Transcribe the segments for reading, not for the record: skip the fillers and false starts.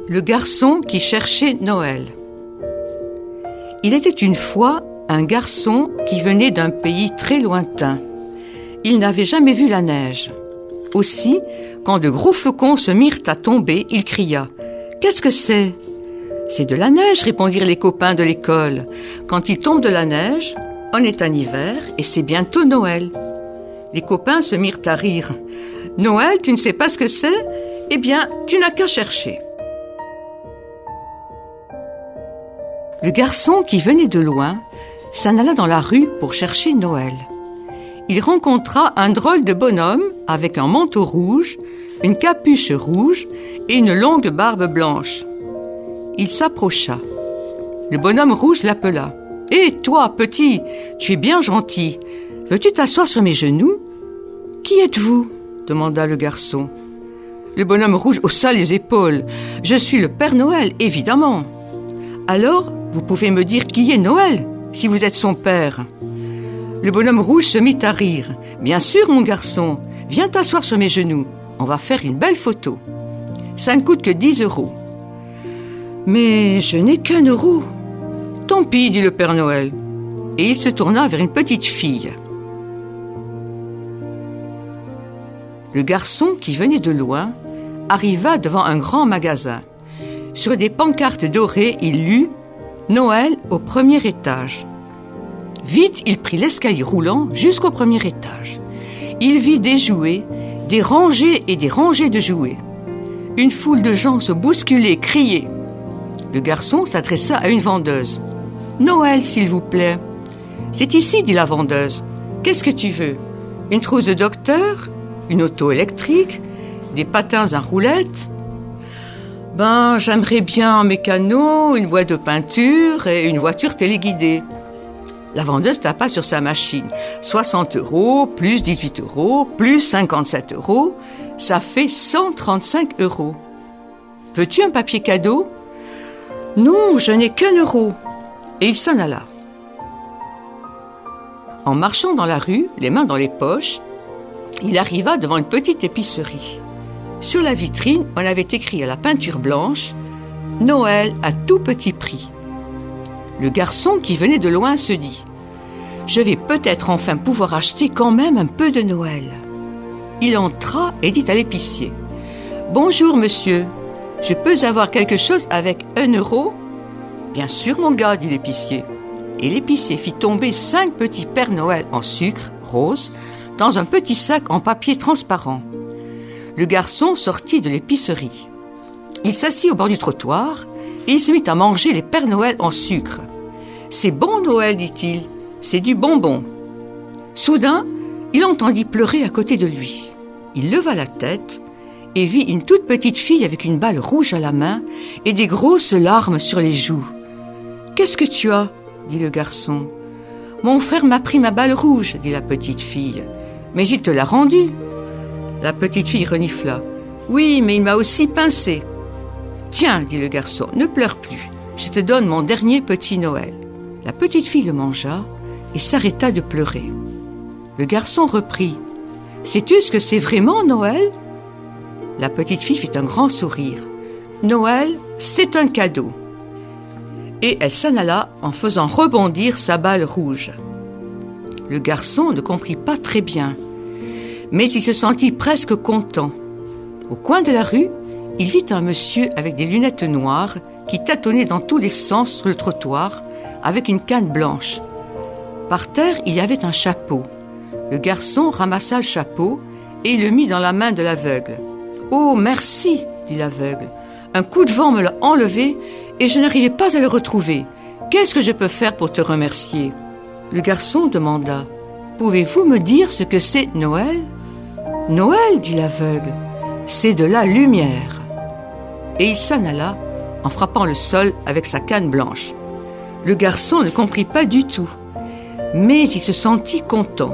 Le garçon qui cherchait Noël. Il était une fois un garçon qui venait d'un pays très lointain. Il n'avait jamais vu la neige. Aussi, quand de gros flocons se mirent à tomber, il cria « Qu'est-ce que c'est ?»« C'est de la neige », répondirent les copains de l'école. « Quand il tombe de la neige, on est en hiver et c'est bientôt Noël. » Les copains se mirent à rire. « Noël, tu ne sais pas ce que c'est ? Eh bien, tu n'as qu'à chercher. » Le garçon qui venait de loin s'en alla dans la rue pour chercher Noël. Il rencontra un drôle de bonhomme avec un manteau rouge, une capuche rouge et une longue barbe blanche. Il s'approcha. Le bonhomme rouge l'appela. « Hé, toi, petit, tu es bien gentil. Veux-tu t'asseoir sur mes genoux ?»« Qui êtes-vous » demanda le garçon. Le bonhomme rouge haussa les épaules. « Je suis le Père Noël, évidemment. »« Alors, vous pouvez me dire qui est Noël, si vous êtes son père ?» Le bonhomme rouge se mit à rire. « Bien sûr, mon garçon, viens t'asseoir sur mes genoux. On va faire une belle photo. Ça ne coûte que 10 €. »« Mais je n'ai qu'1 euro. »« Tant pis, dit le Père Noël. » Et il se tourna vers une petite fille. Le garçon, qui venait de loin, arriva devant un grand magasin. Sur des pancartes dorées, il lut « Noël au 1er étage ». Vite, il prit l'escalier roulant jusqu'au 1er étage. Il vit des jouets, des rangées et des rangées de jouets. Une foule de gens se bousculaient, criaient. Le garçon s'adressa à une vendeuse. « Noël, s'il vous plaît. »« C'est ici, dit la vendeuse. Qu'est-ce que tu veux ? Une trousse de docteur ? Une auto électrique ? Des patins à roulettes ? » « Ben, j'aimerais bien un mécano, une boîte de peinture et une voiture téléguidée. » La vendeuse tapa sur sa machine. 60 € plus 18 € plus 57 €, ça fait 135 €. « Veux-tu un papier cadeau ? » ?»« Non, je n'ai qu'1 euro. » Et il s'en alla. En marchant dans la rue, les mains dans les poches, il arriva devant une petite épicerie. Sur la vitrine, on avait écrit à la peinture blanche « Noël à tout petit prix ». Le garçon qui venait de loin se dit « Je vais peut-être enfin pouvoir acheter quand même un peu de Noël. » Il entra et dit à l'épicier « Bonjour monsieur, je peux avoir quelque chose avec 1 euro ?» « Bien sûr mon gars, dit l'épicier. » Et l'épicier fit tomber 5 petits Pères Noël en sucre rose dans un petit sac en papier transparent. Le garçon sortit de l'épicerie. Il s'assit au bord du trottoir et il se mit à manger les Pères Noël en sucre. « C'est bon Noël, dit-il, c'est du bonbon. » Soudain, il entendit pleurer à côté de lui. Il leva la tête et vit une toute petite fille avec une balle rouge à la main et des grosses larmes sur les joues. « Qu'est-ce que tu as ?» dit le garçon. « Mon frère m'a pris ma balle rouge, dit la petite fille. Mais il te l'a rendue. » La petite fille renifla. « Oui, mais il m'a aussi pincé. »« Tiens, dit le garçon, ne pleure plus. Je te donne mon dernier petit Noël. » La petite fille le mangea et s'arrêta de pleurer. Le garçon reprit. « Sais-tu ce que c'est vraiment Noël ?» La petite fille fit un grand sourire. « Noël, c'est un cadeau. » Et elle s'en alla en faisant rebondir sa balle rouge. Le garçon ne comprit pas très bien, mais il se sentit presque content. Au coin de la rue, il vit un monsieur avec des lunettes noires qui tâtonnait dans tous les sens sur le trottoir avec une canne blanche. Par terre, il y avait un chapeau. Le garçon ramassa le chapeau et le mit dans la main de l'aveugle. « Oh, merci !» dit l'aveugle. « Un coup de vent me l'a enlevé et je n'arrivais pas à le retrouver. Qu'est-ce que je peux faire pour te remercier ?» Le garçon demanda « Pouvez-vous me dire ce que c'est Noël ?»« Noël, dit l'aveugle, c'est de la lumière. » Et il s'en alla en frappant le sol avec sa canne blanche. Le garçon ne comprit pas du tout, mais il se sentit content.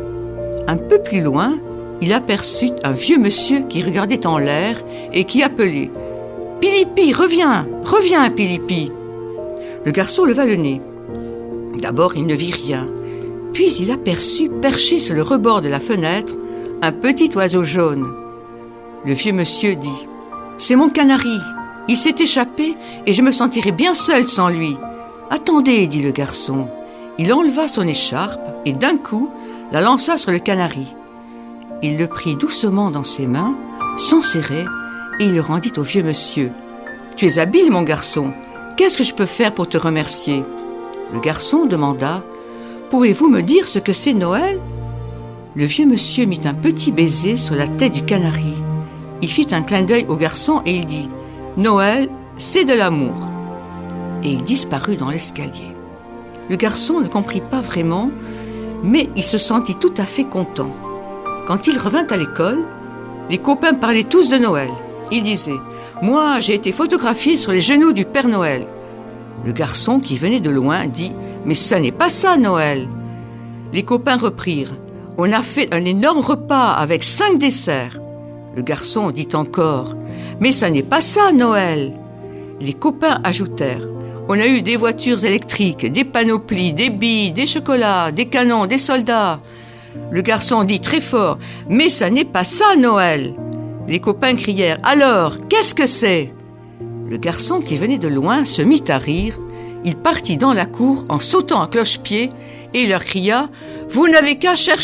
Un peu plus loin, il aperçut un vieux monsieur qui regardait en l'air et qui appelait « Pilipi, reviens, reviens, Pilipi !» Le garçon leva le nez. D'abord, il ne vit rien. Puis il aperçut, perché sur le rebord de la fenêtre, un petit oiseau jaune. Le vieux monsieur dit « C'est mon canari, Il s'est échappé et je me sentirais bien seule sans lui. Attendez, dit le garçon. Il enleva son écharpe et d'un coup la lança sur le canari. Il le prit doucement dans ses mains, s'en serrait et il le rendit au vieux monsieur. « Tu es habile, mon garçon. Qu'est-ce que je peux faire pour te remercier ?» Le garçon demanda « Pouvez-vous me dire ce que c'est Noël ?» Le vieux monsieur mit un petit baiser sur la tête du canari. Il fit un clin d'œil au garçon et il dit « Noël, c'est de l'amour !» Et il disparut dans l'escalier. Le garçon ne comprit pas vraiment, mais il se sentit tout à fait content. Quand il revint à l'école, les copains parlaient tous de Noël. Ils disaient « Moi, j'ai été photographié sur les genoux du Père Noël. » Le garçon, qui venait de loin, dit « Mais ça n'est pas ça, Noël !» Les copains reprirent « On a fait un énorme repas avec 5 desserts. » Le garçon dit encore « Mais ça n'est pas ça, Noël !» Les copains ajoutèrent « On a eu des voitures électriques, des panoplies, des billes, des chocolats, des canons, des soldats. » Le garçon dit très fort « Mais ça n'est pas ça, Noël !» Les copains crièrent « Alors, qu'est-ce que c'est ?» Le garçon, qui venait de loin, se mit à rire. Il partit dans la cour en sautant à cloche-pied et il leur cria « Vous n'avez qu'à chercher !»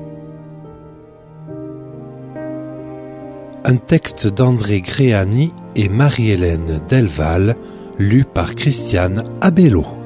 Un texte d'André Gréani et Marie-Hélène Delval, lu par Christiane Abello.